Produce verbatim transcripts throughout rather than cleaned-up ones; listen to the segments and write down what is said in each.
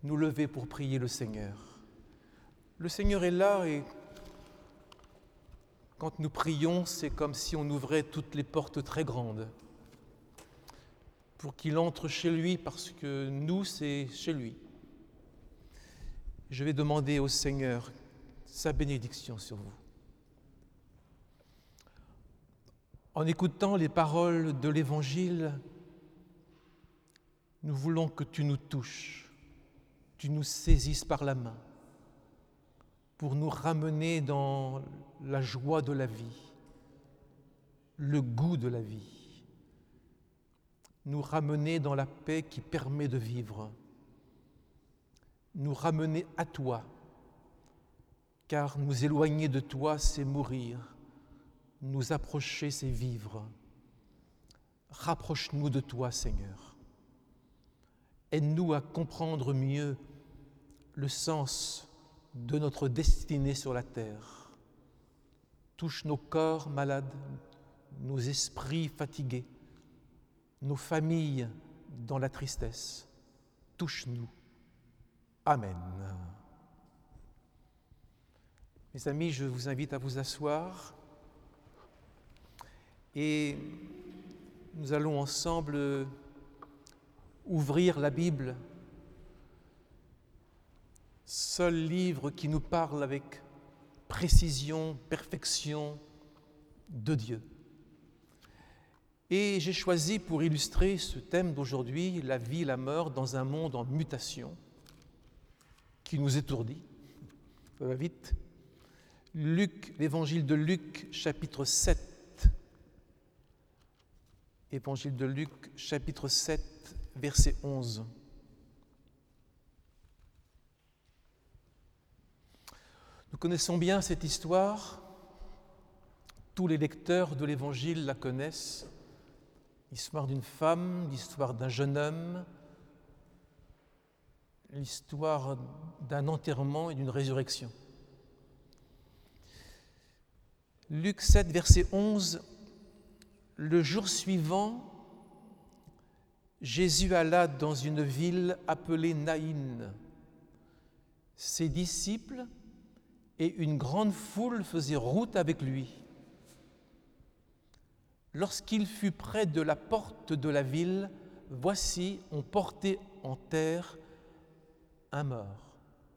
nous lever pour prier le Seigneur. Le Seigneur est là et quand nous prions, c'est comme si on ouvrait toutes les portes très grandes pour qu'il entre chez lui, parce que nous, c'est chez lui. Je vais demander au Seigneur sa bénédiction sur vous. En écoutant les paroles de l'Évangile, nous voulons que tu nous touches, tu nous saisisses par la main pour nous ramener dans la joie de la vie, le goût de la vie, nous ramener dans la paix qui permet de vivre, nous ramener à toi, car nous éloigner de toi, c'est mourir, nous approcher, c'est vivre. Rapproche-nous de toi, Seigneur. Aide-nous à comprendre mieux le sens de notre destinée sur la terre. Touche nos corps malades, nos esprits fatigués, nos familles dans la tristesse. Touche-nous. Amen. Mes amis, je vous invite à vous asseoir et nous allons ensemble ouvrir la Bible, seul livre qui nous parle avec précision, perfection de Dieu. Et j'ai choisi pour illustrer ce thème d'aujourd'hui, la vie et la mort dans un monde en mutation, qui nous étourdit. Ça va vite. Luc, l'évangile de Luc, chapitre sept. Évangile de Luc, chapitre sept, verset onze. Nous connaissons bien cette histoire. Tous les lecteurs de l'Évangile la connaissent. L'histoire d'une femme, l'histoire d'un jeune homme, l'histoire d'un enterrement et d'une résurrection. Luc sept, verset onze. Le jour suivant, Jésus alla dans une ville appelée Naïn. Ses disciples et une grande foule faisaient route avec lui. Lorsqu'il fut près de la porte de la ville, voici, on portait en terre un mort,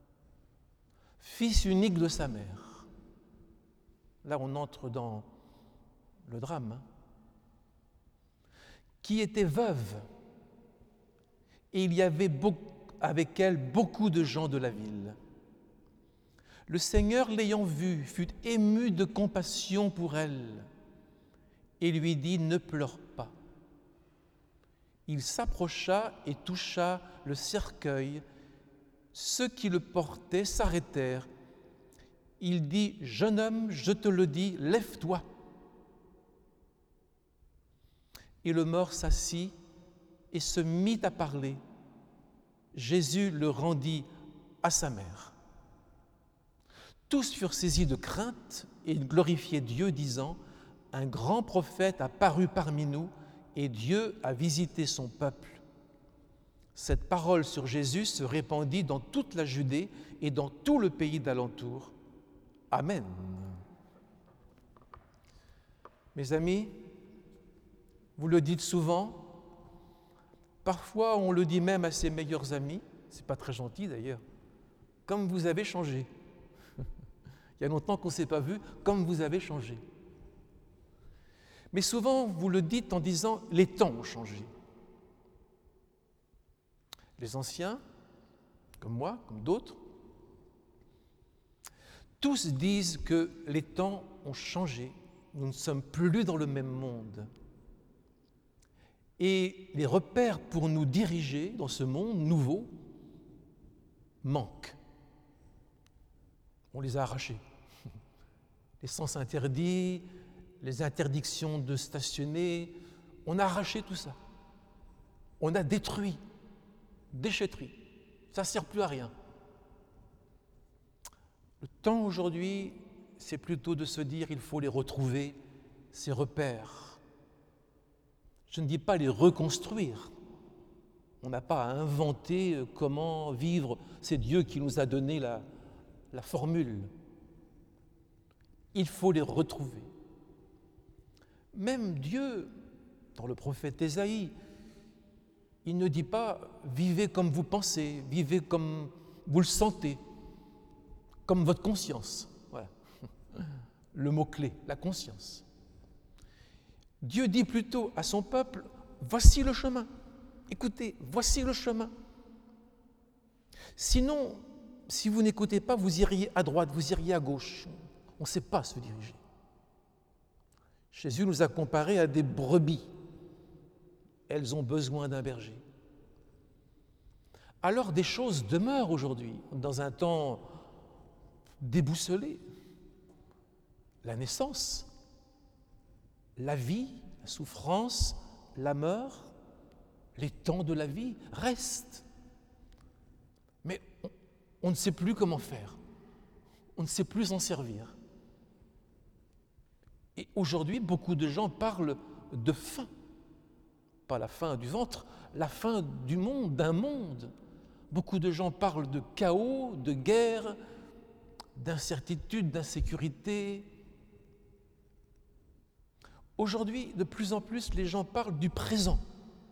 fils unique de sa mère. Là, on entre dans le drame, hein, qui était veuve, et il y avait avec elle beaucoup de gens de la ville. Le Seigneur, l'ayant vue, fut ému de compassion pour elle et lui dit « Ne pleure pas ». Il s'approcha et toucha le cercueil. Ceux qui le portaient s'arrêtèrent. Il dit « Jeune homme, je te le dis, lève-toi ». Et le mort s'assit et se mit à parler. Jésus le rendit à sa mère. Tous furent saisis de crainte et glorifiaient Dieu, disant « Un grand prophète a paru parmi nous et Dieu a visité son peuple. » Cette parole sur Jésus se répandit dans toute la Judée et dans tout le pays d'alentour. Amen. Mes amis, vous le dites souvent, parfois on le dit même à ses meilleurs amis, c'est pas très gentil d'ailleurs, comme vous avez changé. Il y a longtemps qu'on ne s'est pas vu, comme vous avez changé. Mais souvent, vous le dites en disant « les temps ont changé ». Les anciens, comme moi, comme d'autres, tous disent que les temps ont changé, nous ne sommes plus dans le même monde. Et les repères pour nous diriger dans ce monde nouveau manquent. On les a arrachés. Les sens interdits, les interdictions de stationner, on a arraché tout ça. On a détruit, déchetterie. Ça ne sert plus à rien. Le temps aujourd'hui, c'est plutôt de se dire il faut les retrouver, ces repères. Je ne dis pas les reconstruire, On n'a pas à inventer comment vivre. C'est Dieu qui nous a donné la, la formule. Il faut les retrouver. Même Dieu, dans le prophète Ésaïe, il ne dit pas « vivez comme vous pensez, vivez comme vous le sentez, comme votre conscience ». Voilà. Le mot-clé, la conscience. Dieu dit plutôt à son peuple « voici le chemin ». Écoutez, voici le chemin. Sinon, si vous n'écoutez pas, vous iriez à droite, vous iriez à gauche. On ne sait pas se diriger. Jésus nous a comparés à des brebis. Elles ont besoin d'un berger. Alors des choses demeurent aujourd'hui, dans un temps déboussolé. La naissance, la vie, la souffrance, la mort, les temps de la vie restent. Mais on, on ne sait plus comment faire. On ne sait plus s'en servir. Et aujourd'hui, beaucoup de gens parlent de faim. Pas la faim du ventre, la faim du monde, d'un monde. Beaucoup de gens parlent de chaos, de guerre, d'incertitude, d'insécurité. Aujourd'hui, de plus en plus, les gens parlent du présent.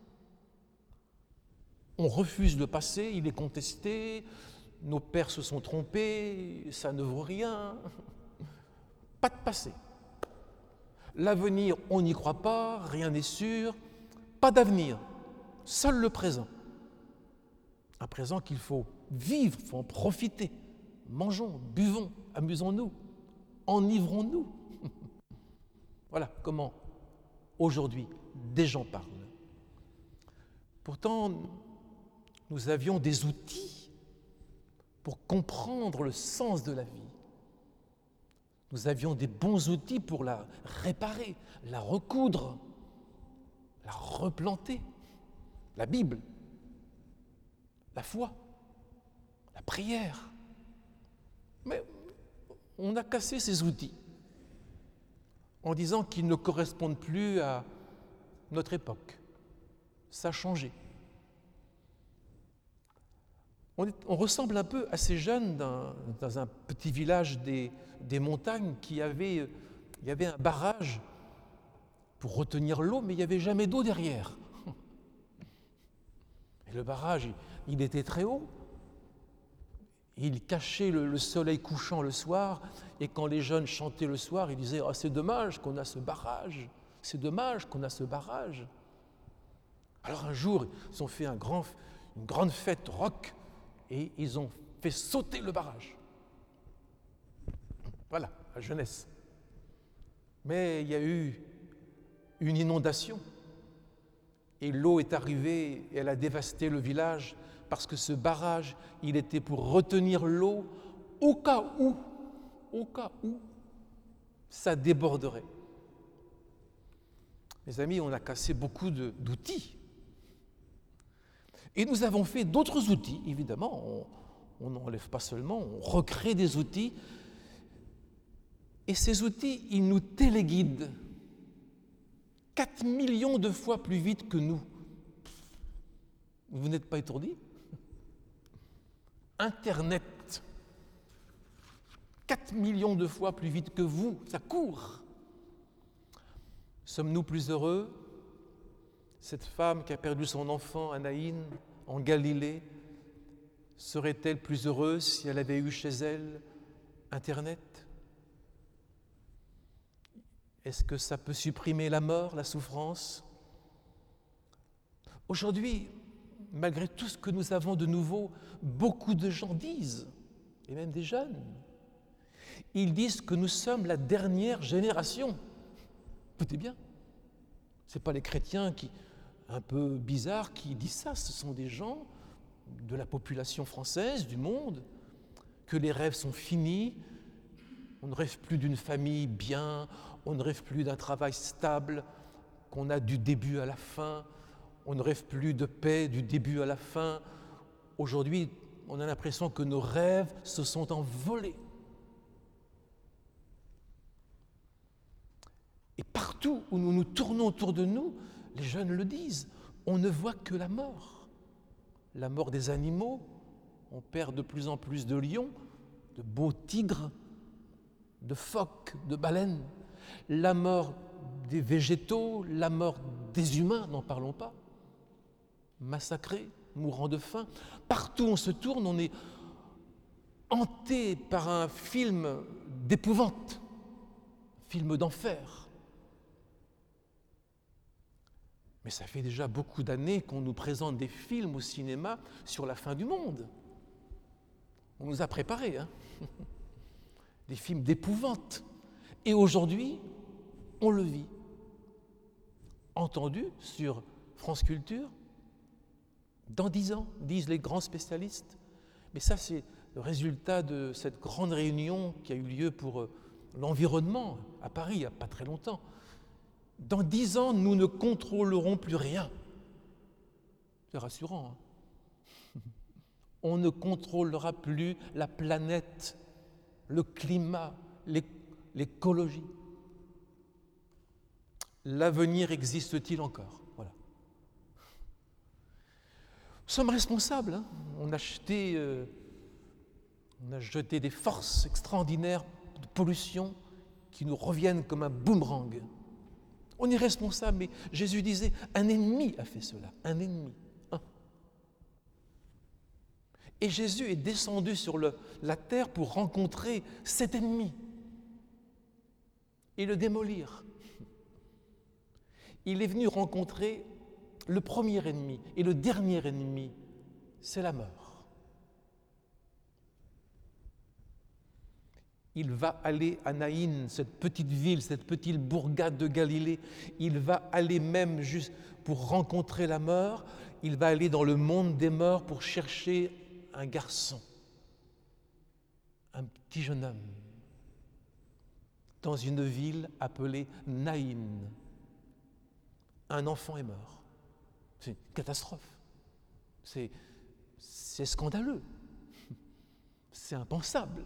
On refuse le passé, il est contesté, nos pères se sont trompés, ça ne vaut rien. Pas de passé. L'avenir, on n'y croit pas, rien n'est sûr. Pas d'avenir, seul le présent. Un présent qu'il faut vivre, il faut en profiter. Mangeons, buvons, amusons-nous, enivrons-nous. Voilà comment, aujourd'hui, des gens parlent. Pourtant, nous avions des outils pour comprendre le sens de la vie. Nous avions des bons outils pour la réparer, la recoudre, la replanter. La Bible, la foi, la prière. Mais on a cassé ces outils en disant qu'ils ne correspondent plus à notre époque. Ça a changé. On, est, on ressemble un peu à ces jeunes dans, dans un petit village des, des montagnes qui avaient, il y avait un barrage pour retenir l'eau, mais il n'y avait jamais d'eau derrière. Et le barrage, il était très haut. Il cachait le, le soleil couchant le soir, et quand les jeunes chantaient le soir, ils disaient « Ah, c'est dommage qu'on a ce barrage, c'est dommage qu'on a ce barrage ». Alors un jour, ils ont fait un grand, une grande fête rock, et ils ont fait sauter le barrage. Voilà, la jeunesse. Mais il y a eu une inondation, et l'eau est arrivée, et elle a dévasté le village, parce que ce barrage, il était pour retenir l'eau au cas où, au cas où, ça déborderait. Mes amis, on a cassé beaucoup de, d'outils. Et nous avons fait d'autres outils, évidemment, on n'enlève pas seulement, on recrée des outils. Et ces outils, ils nous téléguident quatre millions de fois plus vite que nous. Vous n'êtes pas étourdis ? Internet, quatre millions de fois plus vite que vous, ça court. Sommes-nous plus heureux ? Cette femme qui a perdu son enfant à Naïn, en Galilée, serait-elle plus heureuse si elle avait eu chez elle Internet ? Est-ce que ça peut supprimer la mort, la souffrance ? Aujourd'hui, malgré tout ce que nous avons de nouveau, beaucoup de gens disent, et même des jeunes, ils disent que nous sommes la dernière génération. Écoutez bien, ce n'est pas les chrétiens qui, un peu bizarres qui disent ça, ce sont des gens de la population française, du monde, que les rêves sont finis, on ne rêve plus d'une famille bien, on ne rêve plus d'un travail stable, qu'on a du début à la fin, on ne rêve plus de paix du début à la fin. Aujourd'hui, on a l'impression que nos rêves se sont envolés. Et partout où nous nous tournons autour de nous, les jeunes le disent, on ne voit que la mort. la mort des animaux. On perd de plus en plus de lions, de beaux tigres, de phoques, de baleines. La mort des végétaux, la mort des humains, n'en parlons pas. Massacrés, mourant de faim. Partout où on se tourne, on est hanté par un film d'épouvante, un film d'enfer. Mais ça fait déjà beaucoup d'années qu'on nous présente des films au cinéma sur la fin du monde. On nous a préparés, hein. Des films d'épouvante. Et aujourd'hui, on le vit. Entendu sur France Culture, dans dix ans, disent les grands spécialistes. Mais ça, c'est le résultat de cette grande réunion qui a eu lieu pour l'environnement à Paris, il n'y a pas très longtemps. Dans dix ans, nous ne contrôlerons plus rien. C'est rassurant, hein. On ne contrôlera plus la planète, le climat, l'écologie. L'avenir existe-t-il encore? Voilà. Nous sommes responsables, hein. On a acheté, euh, on a jeté des forces extraordinaires de pollution qui nous reviennent comme un boomerang. On est responsable, mais Jésus disait, un ennemi a fait cela, un ennemi. Un. Et Jésus est descendu sur le, la terre pour rencontrer cet ennemi et le démolir. Il est venu rencontrer le premier ennemi et le dernier ennemi, c'est la mort. Il va aller à Naïn, cette petite ville, cette petite bourgade de Galilée. Il va aller même juste pour rencontrer la mort. Il va aller dans le monde des morts pour chercher un garçon, un petit jeune homme, dans une ville appelée Naïn. Un enfant est mort. C'est une catastrophe. C'est, c'est scandaleux. C'est impensable.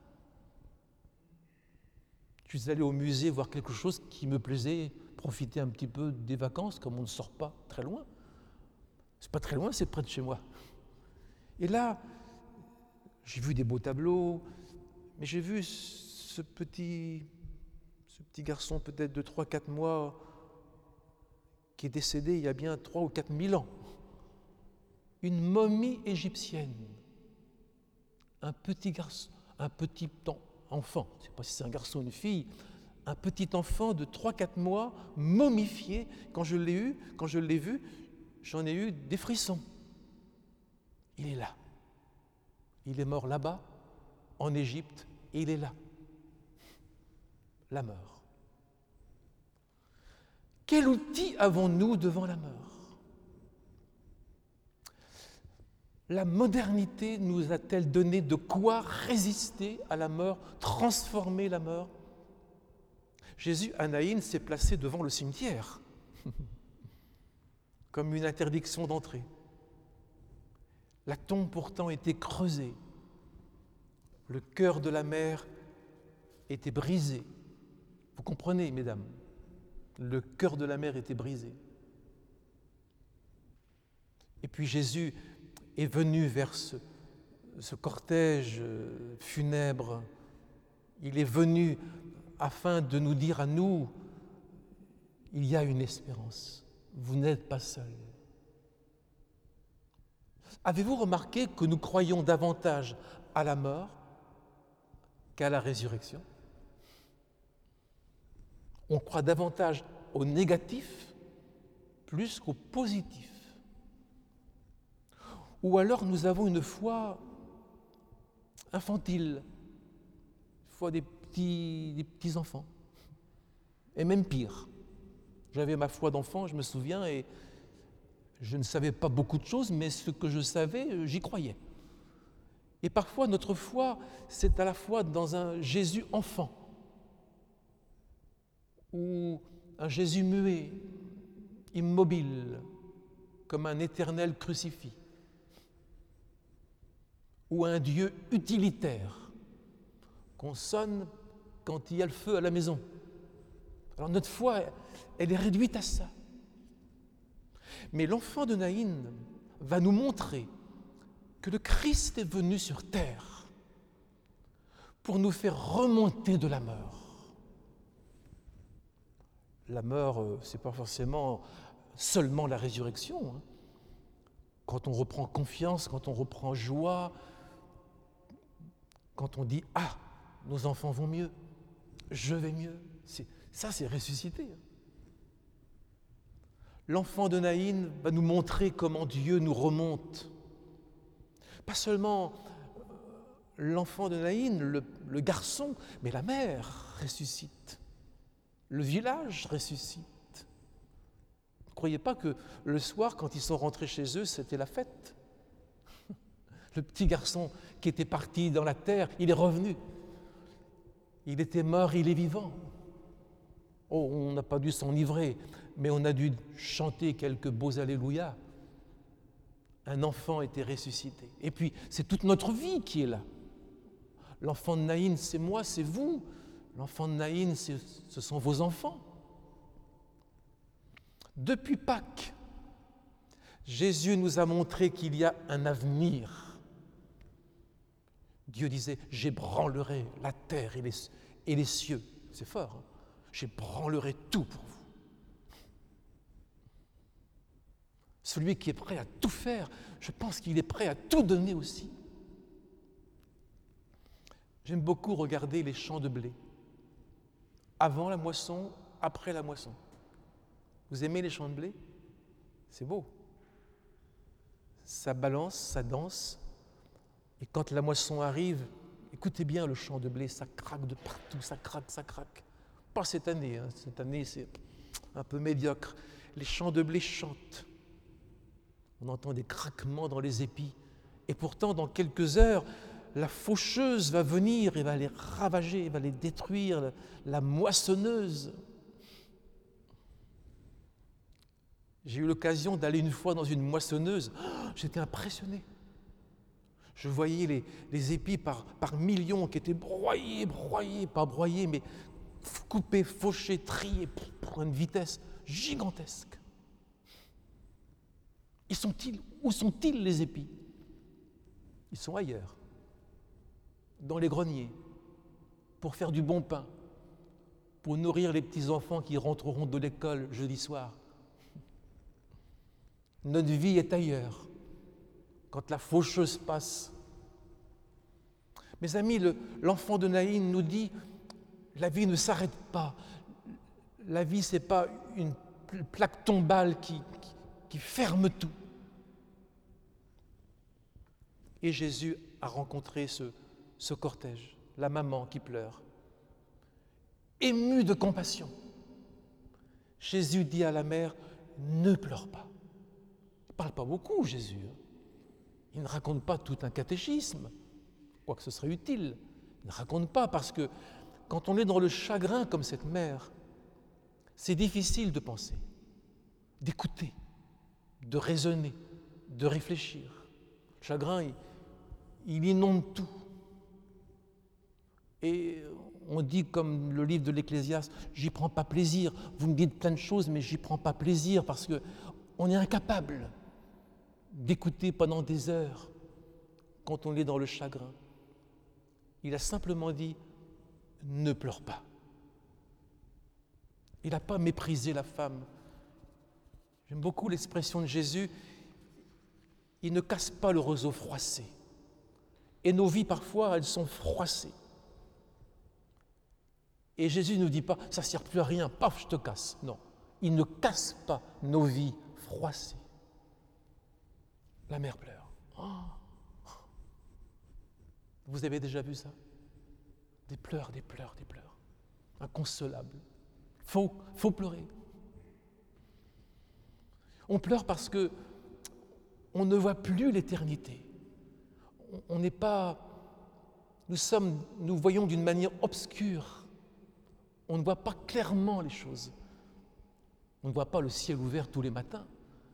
Je suis allé au musée voir quelque chose qui me plaisait, profiter un petit peu des vacances, comme on ne sort pas très loin. C'est pas très loin, c'est près de chez moi. Et là, j'ai vu des beaux tableaux, mais j'ai vu ce petit, ce petit garçon peut-être de trois quatre mois qui est décédé il y a bien trois ou quatre mille ans. Une momie égyptienne. Un petit garçon, un petit enfant, je ne sais pas si c'est un garçon ou une fille, un petit enfant de trois quatre mois, momifié. Quand je l'ai eu, quand je l'ai vu, j'en ai eu des frissons. Il est là. Il est mort là-bas, en Égypte, et il est là. La mort. Quel outil avons-nous devant la mort? La modernité nous a-t-elle donné de quoi résister à la mort, transformer la mort? Jésus, à Naïn, s'est placé devant le cimetière, comme une interdiction d'entrée. La tombe pourtant était creusée. Le cœur de la mère était brisé. Vous comprenez, mesdames? Le cœur de la mère était brisé. Et puis Jésus est venu vers ce, ce cortège funèbre. Il est venu afin de nous dire à nous, il y a une espérance. Vous n'êtes pas seuls. Avez-vous remarqué que nous croyons davantage à la mort qu'à la résurrection? On croit davantage au négatif plus qu'au positif. Ou alors nous avons une foi infantile, une foi des petits, des petits enfants. Et même pire. J'avais ma foi d'enfant, je me souviens, et je ne savais pas beaucoup de choses, mais ce que je savais, j'y croyais. Et parfois, notre foi, c'est à la fois dans un Jésus enfant, ou un Jésus muet, immobile, comme un éternel crucifix, ou un Dieu utilitaire, qu'on sonne quand il y a le feu à la maison. Alors notre foi, elle est réduite à ça. Mais l'enfant de Naïn va nous montrer que le Christ est venu sur terre pour nous faire remonter de la mort. La mort, ce n'est pas forcément seulement la résurrection. Quand on reprend confiance, quand on reprend joie, quand on dit « Ah, nos enfants vont mieux, je vais mieux », c'est, ça c'est ressuscité. L'enfant de Naïn va nous montrer comment Dieu nous remonte. Pas seulement l'enfant de Naïn, le, le garçon, mais la mère ressuscite. Le village ressuscite. Ne croyez pas que le soir, quand ils sont rentrés chez eux, c'était la fête. Le petit garçon qui était parti dans la terre, il est revenu. Il était mort, il est vivant. Oh, on n'a pas dû s'enivrer, mais on a dû chanter quelques beaux alléluia. Un enfant était ressuscité. Et puis, c'est toute notre vie qui est là. L'enfant de Naïn, c'est moi, c'est vous. L'enfant de Naïn, c'est, ce sont vos enfants. Depuis Pâques, Jésus nous a montré qu'il y a un avenir. Dieu disait « J'ébranlerai la terre et les, et les cieux ». C'est fort, hein? J'ébranlerai tout pour vous. Celui qui est prêt à tout faire, je pense qu'il est prêt à tout donner aussi. J'aime beaucoup regarder les champs de blé. Avant la moisson, après la moisson. Vous aimez les champs de blé? C'est beau. Ça balance, ça danse. Et quand la moisson arrive, écoutez bien le champ de blé, ça craque de partout, ça craque, ça craque. Pas cette année, hein. Cette année c'est un peu médiocre. Les champs de blé chantent. On entend des craquements dans les épis. Et pourtant, dans quelques heures, la faucheuse va venir et va les ravager, va les détruire, la, la moissonneuse. J'ai eu l'occasion d'aller une fois dans une moissonneuse. Oh, j'étais impressionné. Je voyais les, les épis par, par millions qui étaient broyés, broyés, pas broyés, mais coupés, fauchés, triés pour une vitesse gigantesque. Ils sont-ils, où sont-ils les épis? Ils sont ailleurs, dans les greniers, pour faire du bon pain, pour nourrir les petits-enfants qui rentreront de l'école jeudi soir. Notre vie est ailleurs, quand la faucheuse passe. Mes amis, le, l'enfant de Naïn nous dit, la vie ne s'arrête pas. La vie, ce n'est pas une plaque tombale qui, qui, qui ferme tout. Et Jésus a rencontré ce, ce cortège, la maman qui pleure. Ému de compassion, Jésus dit à la mère, ne pleure pas. Il ne parle pas beaucoup, Jésus. Il ne raconte pas tout un catéchisme, quoique ce serait utile. Il ne raconte pas parce que quand on est dans le chagrin comme cette mère, c'est difficile de penser, d'écouter, de raisonner, de réfléchir. Le chagrin, il, il inonde tout. Et on dit comme le livre de l'Ecclésiaste, j'y prends pas plaisir. Vous me dites plein de choses, mais j'y prends pas plaisir parce qu'on est incapable d'écouter pendant des heures quand on est dans le chagrin. Il a simplement dit, ne pleure pas. Il n'a pas méprisé la femme. J'aime beaucoup l'expression de Jésus, il ne casse pas le roseau froissé. Et nos vies, parfois, elles sont froissées. Et Jésus ne nous dit pas, ça ne sert plus à rien, paf, je te casse. Non, il ne casse pas nos vies froissées. La mère pleure. Oh. Vous avez déjà vu ça? Des pleurs, des pleurs, des pleurs. Inconsolables. Faut, faut pleurer. On pleure parce que on ne voit plus l'éternité. On n'est pas, nous sommes, nous voyons d'une manière obscure. On ne voit pas clairement les choses. On ne voit pas le ciel ouvert tous les matins.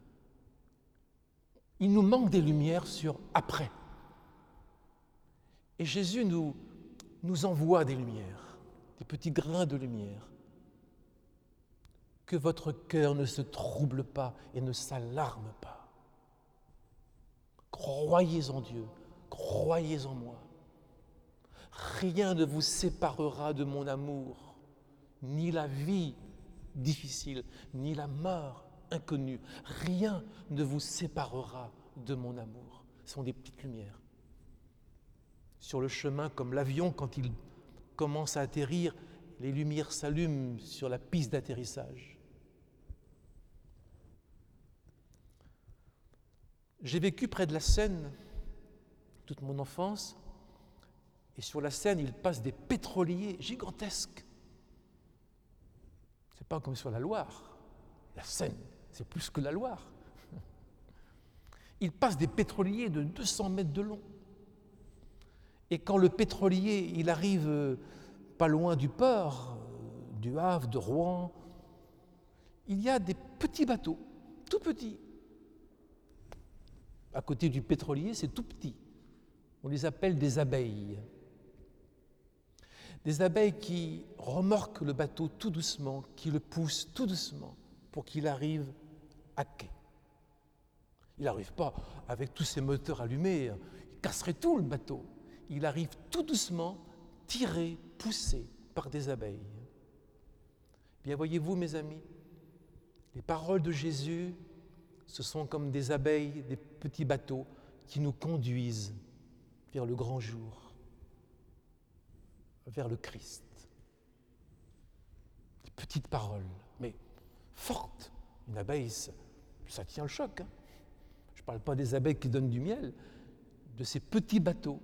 Il nous manque des lumières sur après. Et Jésus nous, nous envoie des lumières, des petits grains de lumière. Que votre cœur ne se trouble pas et ne s'alarme pas. Croyez en Dieu, croyez en moi. Rien ne vous séparera de mon amour, ni la vie difficile, ni la mort inconnue. Rien ne vous séparera de mon amour. Ce sont des petites lumières. Sur le chemin, comme l'avion, quand il commence à atterrir, les lumières s'allument sur la piste d'atterrissage. J'ai vécu près de la Seine toute mon enfance, et sur la Seine, il passe des pétroliers gigantesques. C'est pas comme sur la Loire. La Seine, c'est plus que la Loire. Il passe des pétroliers de deux cents mètres de long. Et quand le pétrolier, il arrive pas loin du port, du Havre, de Rouen, il y a des petits bateaux, tout petits. À côté du pétrolier, c'est tout petit. On les appelle des abeilles. Des abeilles qui remorquent le bateau tout doucement, qui le poussent tout doucement pour qu'il arrive à quai. Il n'arrive pas avec tous ses moteurs allumés, il casserait tout le bateau. Il arrive tout doucement, tiré, poussé par des abeilles. Bien voyez-vous, mes amis, les paroles de Jésus, ce sont comme des abeilles, des petits bateaux qui nous conduisent vers le grand jour, vers le Christ. Des petites paroles, mais fortes. Une abeille, ça, ça tient le choc. Hein. Je ne parle pas des abeilles qui donnent du miel, de ces petits bateaux.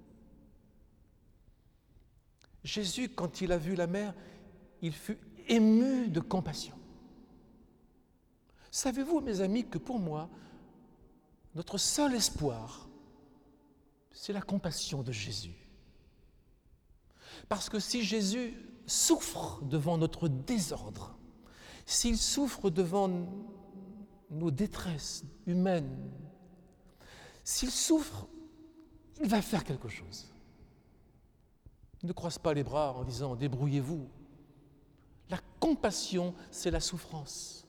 Jésus, quand il a vu la mer, il fut ému de compassion. Savez-vous, mes amis, que pour moi, notre seul espoir, c'est la compassion de Jésus. Parce que si Jésus souffre devant notre désordre, s'il souffre devant nos détresses humaines, s'il souffre, il va faire quelque chose. Ne croise pas les bras en disant « débrouillez-vous ». La compassion, c'est la souffrance.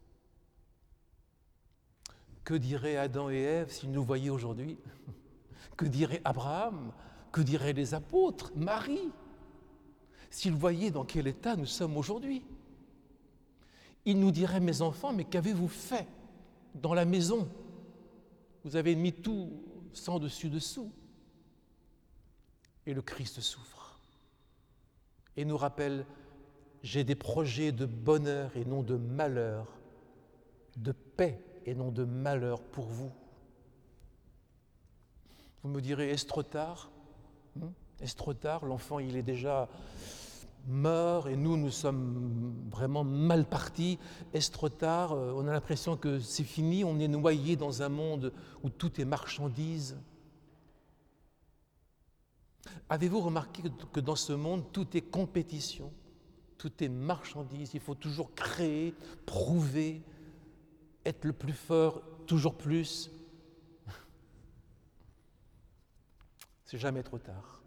Que diraient Adam et Ève s'ils nous voyaient aujourd'hui? Que dirait Abraham? Que diraient les apôtres? Marie? S'ils voyaient dans quel état nous sommes aujourd'hui? Ils nous diraient « mes enfants, mais qu'avez-vous fait dans la maison? Vous avez mis tout sans dessus-dessous. » Et le Christ souffre et nous rappelle « j'ai des projets de bonheur et non de malheur, de paix et non de malheur pour vous. » Vous me direz, est-ce trop tard? Est-ce trop tard? L'enfant, il est déjà mort et nous, nous sommes vraiment mal partis. Est-ce trop tard? On a l'impression que c'est fini, on est noyé dans un monde où tout est marchandise. Avez-vous remarqué que dans ce monde, tout est compétition, tout est marchandise, il faut toujours créer, prouver, être le plus fort, toujours plus. C'est jamais trop tard.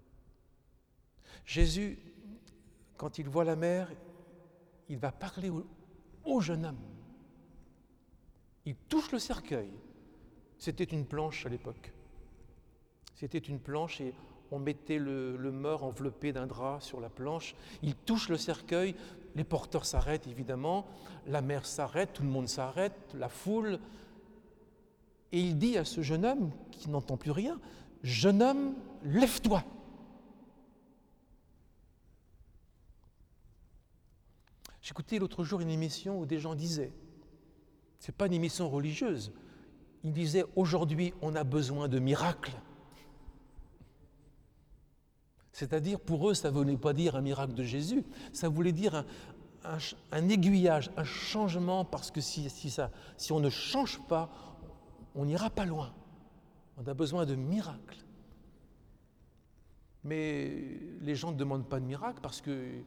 Jésus, quand il voit la mer, il va parler au, au jeune homme. Il touche le cercueil. C'était une planche à l'époque. C'était une planche et on mettait le, le mort enveloppé d'un drap sur la planche. Il touche le cercueil, les porteurs s'arrêtent évidemment, la mer s'arrête, tout le monde s'arrête, la foule. Et il dit à ce jeune homme qui n'entend plus rien, « Jeune homme, lève-toi !» J'écoutais l'autre jour une émission où des gens disaient, ce n'est pas une émission religieuse, ils disaient « Aujourd'hui, on a besoin de miracles ». C'est-à-dire, pour eux, ça ne voulait pas dire un miracle de Jésus, ça voulait dire un, un, un aiguillage, un changement, parce que si, si, ça, si on ne change pas, on n'ira pas loin. On a besoin de miracles. Mais les gens ne demandent pas de miracles parce qu'ils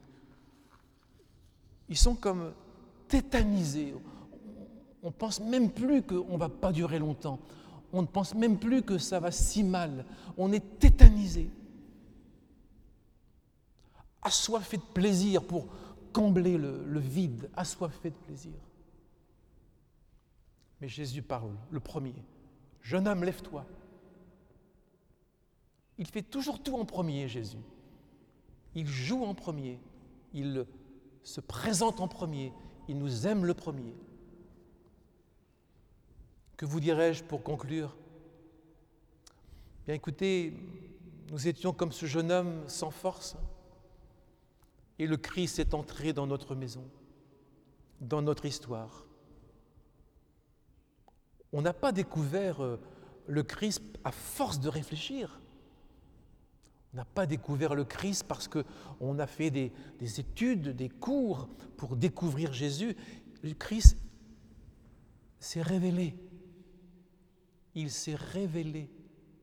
sont comme tétanisés. On ne pense même plus qu'on ne va pas durer longtemps. On ne pense même plus que ça va si mal. On est tétanisés. Assoiffé de plaisir pour combler le, le vide, assoiffé de plaisir. Mais Jésus parle, le premier, Jeune homme, lève-toi. Il fait toujours tout en premier, Jésus. Il joue en premier. Il se présente en premier. Il nous aime le premier. Que vous dirais-je pour conclure? Bien écoutez, nous étions comme ce jeune homme sans force et le Christ est entré dans notre maison, dans notre histoire. On n'a pas découvert le Christ à force de réfléchir. On n'a pas découvert le Christ parce qu'on a fait des, des études, des cours pour découvrir Jésus. Le Christ s'est révélé. Il s'est révélé.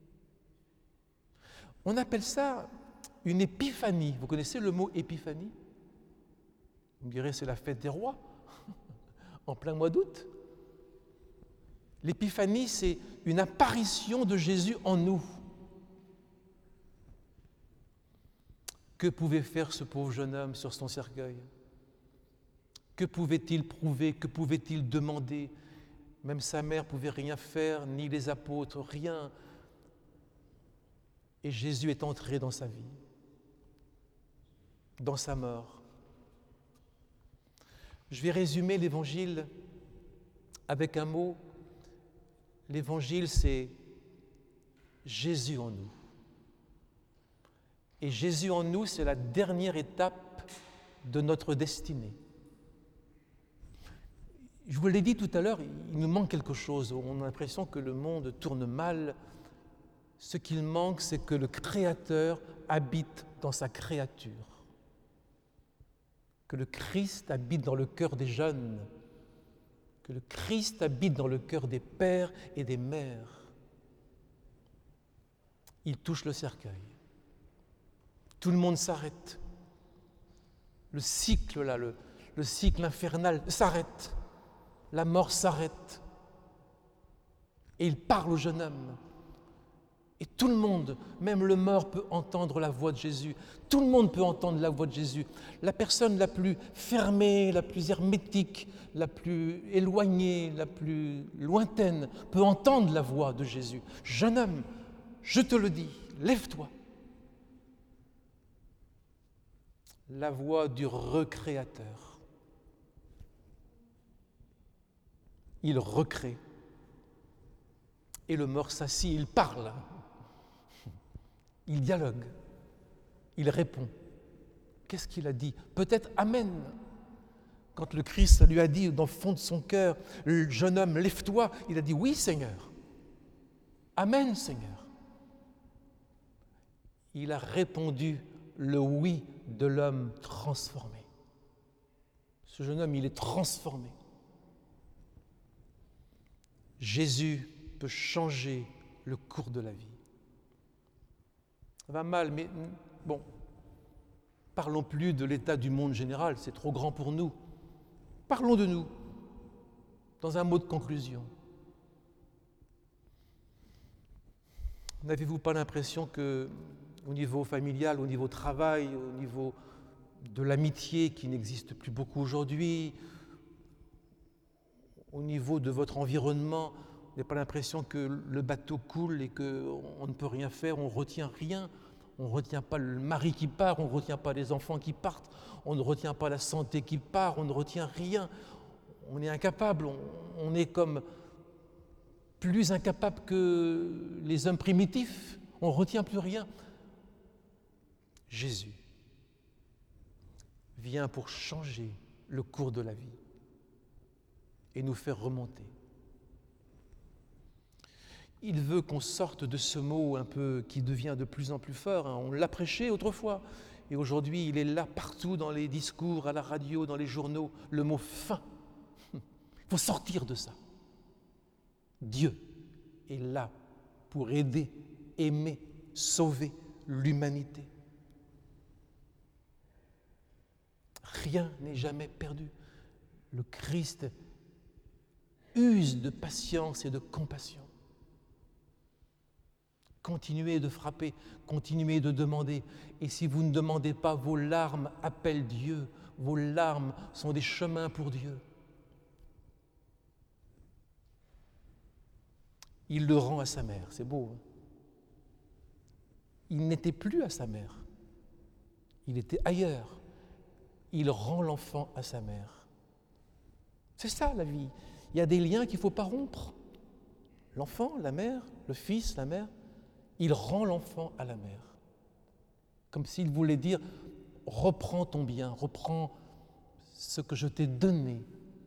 On appelle ça une épiphanie. Vous connaissez le mot épiphanie? Vous me direz, c'est la fête des rois, en plein mois d'août. L'épiphanie, c'est une apparition de Jésus en nous. Que pouvait faire ce pauvre jeune homme sur son cercueil? Que pouvait-il prouver? Que pouvait-il demander? Même sa mère ne pouvait rien faire, ni les apôtres, rien. Et Jésus est entré dans sa vie, dans sa mort. Je vais résumer l'Évangile avec un mot. L'Évangile, c'est Jésus en nous. Et Jésus en nous, c'est la dernière étape de notre destinée. Je vous l'ai dit tout à l'heure, il nous manque quelque chose. On a l'impression que le monde tourne mal. Ce qu'il manque, c'est que le Créateur habite dans sa créature. Que le Christ habite dans le cœur des jeunes. Que le Christ habite dans le cœur des pères et des mères. Il touche le cercueil. Tout le monde s'arrête. Le cycle, là, le, le cycle infernal s'arrête. La mort s'arrête. Et il parle au jeune homme. Et tout le monde, même le mort, peut entendre la voix de Jésus. Tout le monde peut entendre la voix de Jésus. La personne la plus fermée, la plus hermétique, la plus éloignée, la plus lointaine peut entendre la voix de Jésus. Jeune homme, je te le dis, lève-toi. La voix du recréateur. Il recrée. Et le mort s'assit, il parle. Il dialogue. Il répond. Qu'est-ce qu'il a dit? Peut-être Amen. Quand le Christ lui a dit dans le fond de son cœur, le jeune homme, lève-toi, il a dit oui, Seigneur. Amen, Seigneur. Il a répondu le oui de l'homme transformé. Ce jeune homme, il est transformé. Jésus peut changer le cours de la vie. Ça va mal, mais bon, parlons plus de l'état du monde général, c'est trop grand pour nous. Parlons de nous, dans un mot de conclusion. N'avez-vous pas l'impression que, au niveau familial, au niveau travail, au niveau de l'amitié qui n'existe plus beaucoup aujourd'hui, au niveau de votre environnement, vous n'avez pas l'impression que le bateau coule et qu'on ne peut rien faire, on ne retient rien, on ne retient pas le mari qui part, on ne retient pas les enfants qui partent, on ne retient pas la santé qui part, on ne retient rien, on est incapable, on, on est comme plus incapable que les hommes primitifs, on ne retient plus rien. Jésus vient pour changer le cours de la vie et nous faire remonter. Il veut qu'on sorte de ce mot un peu qui devient de plus en plus fort. Hein. On l'a prêché autrefois et aujourd'hui il est là partout dans les discours, à la radio, dans les journaux, le mot fin. Il faut sortir de ça. Dieu est là pour aider, aimer, sauver l'humanité. Rien n'est jamais perdu. Le Christ use de patience et de compassion. Continuez de frapper, continuez de demander. Et si vous ne demandez pas, vos larmes appellent Dieu. Vos larmes sont des chemins pour Dieu. il le rend à sa mère. C'est beau. Hein? Il n'était plus à sa mère. Il était ailleurs. Il rend l'enfant à sa mère. C'est ça la vie. Il y a des liens qu'il ne faut pas rompre. L'enfant, la mère, le fils, la mère, il rend l'enfant à la mère. Comme s'il voulait dire, reprends ton bien, reprends ce que je t'ai donné.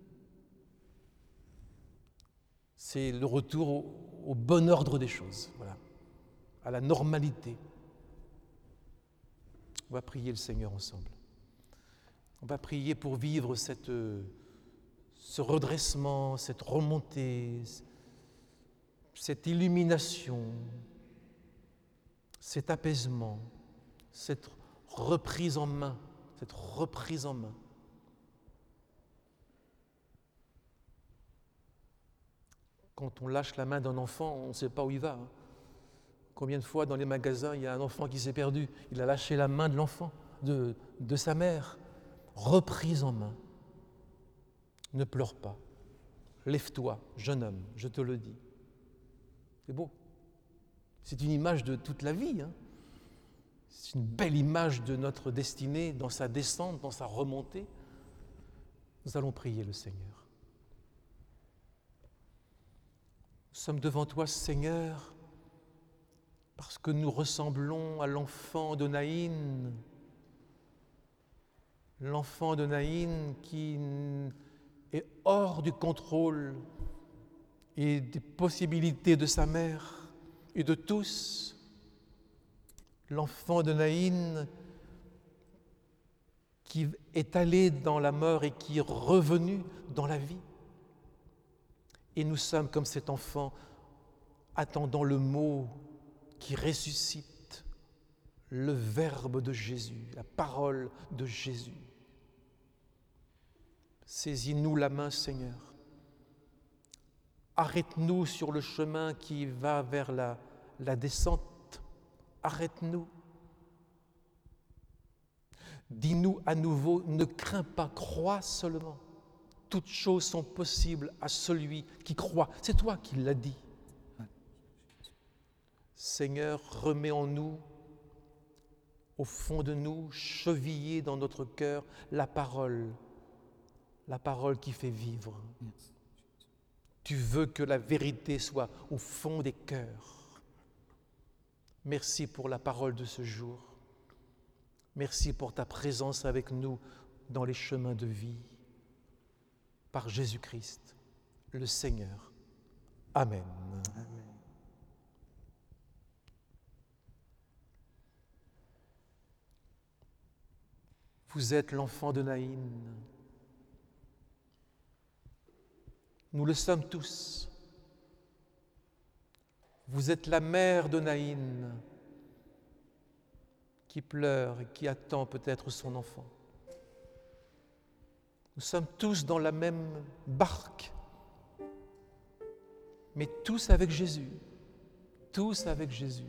C'est le retour au, au bon ordre des choses, voilà, à la normalité. On va prier le Seigneur ensemble. On va prier pour vivre cette, ce redressement, cette remontée, cette illumination, cet apaisement, cette reprise en main, cette reprise en main. Quand on lâche la main d'un enfant, on ne sait pas où il va. Hein. Combien de fois dans les magasins, il y a un enfant qui s'est perdu, il a lâché la main de l'enfant, de, de sa mère. Reprise en main. Ne pleure pas. Lève-toi, jeune homme, je te le dis. C'est beau. C'est une image de toute la vie. Hein. C'est une belle image de notre destinée dans sa descente, dans sa remontée. Nous allons prier le Seigneur. Nous sommes devant toi, Seigneur, parce que nous ressemblons à l'enfant de Naïn, l'enfant de Naïn qui est hors du contrôle et des possibilités de sa mère et de tous. L'enfant de Naïn qui est allé dans la mort et qui est revenu dans la vie. Et nous sommes comme cet enfant, attendant le mot qui ressuscite, le Verbe de Jésus, la parole de Jésus. Saisis-nous la main, Seigneur. Arrête-nous sur le chemin qui va vers la, la descente. Arrête-nous. Dis-nous à nouveau, ne crains pas, crois seulement. Toutes choses sont possibles à celui qui croit. C'est toi qui l'as dit. Seigneur, remets en nous, au fond de nous, chevillée dans notre cœur, la parole, la parole qui fait vivre. Tu veux que la vérité soit au fond des cœurs. Merci pour la parole de ce jour. Merci pour ta présence avec nous dans les chemins de vie. Par Jésus-Christ, le Seigneur. Amen. Amen. Vous êtes l'enfant de Naïn. Nous le sommes tous. Vous êtes la mère de Naïn qui pleure et qui attend peut-être son enfant. Nous sommes tous dans la même barque, mais tous avec Jésus, tous avec Jésus.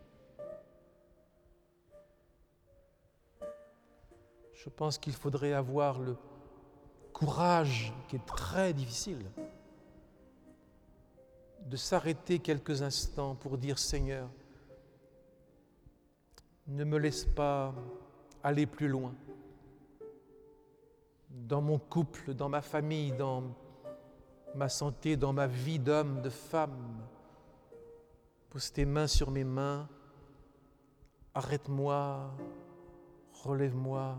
Je pense qu'il faudrait avoir le courage, qui est très difficile, de s'arrêter quelques instants pour dire « Seigneur, ne me laisse pas aller plus loin. » Dans mon couple, dans ma famille, dans ma santé, dans ma vie d'homme, de femme. Pose tes mains sur mes mains, arrête-moi, relève-moi.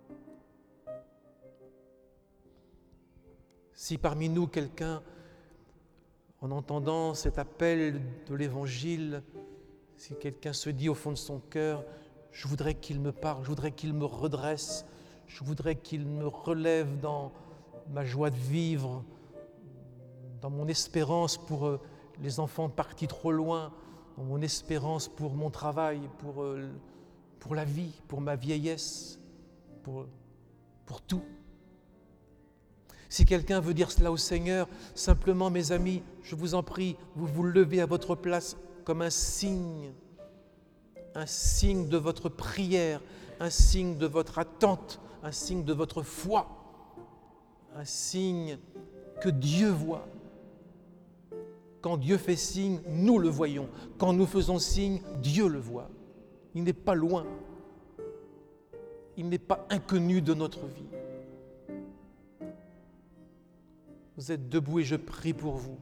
Si parmi nous quelqu'un, en entendant cet appel de l'Évangile, si quelqu'un se dit au fond de son cœur, je voudrais qu'il me parle, je voudrais qu'il me redresse, je voudrais qu'il me relève dans ma joie de vivre, dans mon espérance pour les enfants partis trop loin, dans mon espérance pour mon travail, pour, pour la vie, pour ma vieillesse, pour, pour tout. Si quelqu'un veut dire cela au Seigneur, simplement, mes amis, je vous en prie, vous vous levez à votre place comme un signe, un signe de votre prière, un signe de votre attente, un signe de votre foi, un signe que Dieu voit, Quand Dieu fait signe, nous le voyons. Quand nous faisons signe, Dieu le voit. Il n'est pas loin. Il n'est pas inconnu de notre vie. Vous êtes debout et je prie pour vous.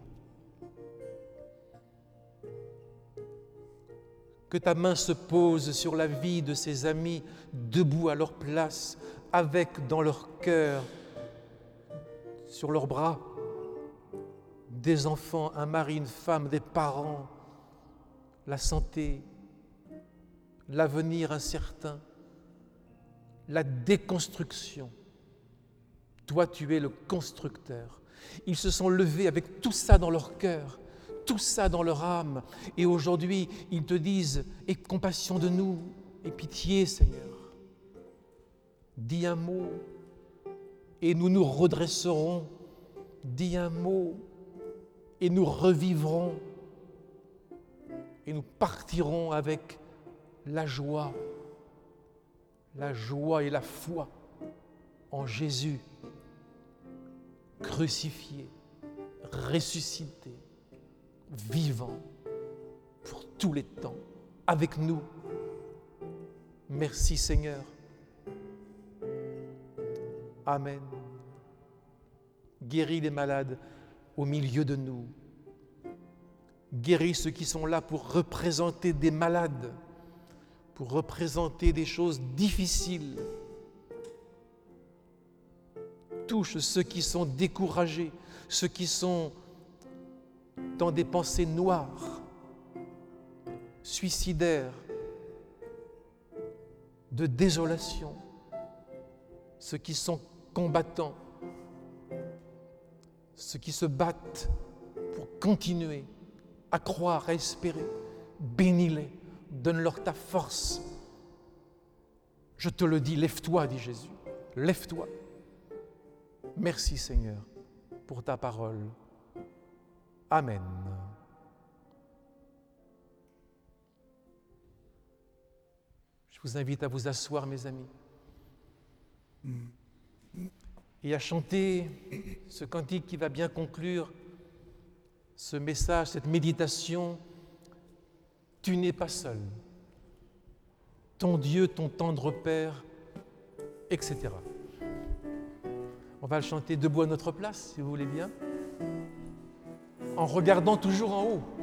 Que ta main se pose sur la vie de ces amis debout à leur place, avec dans leur cœur, sur leurs bras, des enfants, un mari, une femme, des parents, la santé, l'avenir incertain, la déconstruction. Toi, tu es le constructeur. Ils se sont levés avec tout ça dans leur cœur, tout ça dans leur âme. Et aujourd'hui, ils te disent, aie compassion de nous, aie pitié, Seigneur. Dis un mot et nous nous redresserons. Dis un mot et nous revivrons. Et nous partirons avec la joie, la joie et la foi en Jésus, crucifié, ressuscité, vivant pour tous les temps, avec nous. Merci Seigneur. Amen. Guéris les malades au milieu de nous. Guéris ceux qui sont là pour représenter des malades, pour représenter des choses difficiles. Touche ceux qui sont découragés, ceux qui sont dans des pensées noires, suicidaires, de désolation, ceux qui sont combattants, ceux qui se battent pour continuer à croire, à espérer. Bénis-les, donne-leur ta force. Je te le dis, lève-toi, dit Jésus, lève-toi. Merci Seigneur pour ta parole. Amen. Je vous invite à vous asseoir, mes amis, et à chanter ce cantique qui va bien conclure ce message, cette méditation. Tu n'es pas seul. Ton Dieu, ton tendre Père, et cetera. On va le chanter debout à notre place, si vous voulez bien, en regardant toujours en haut.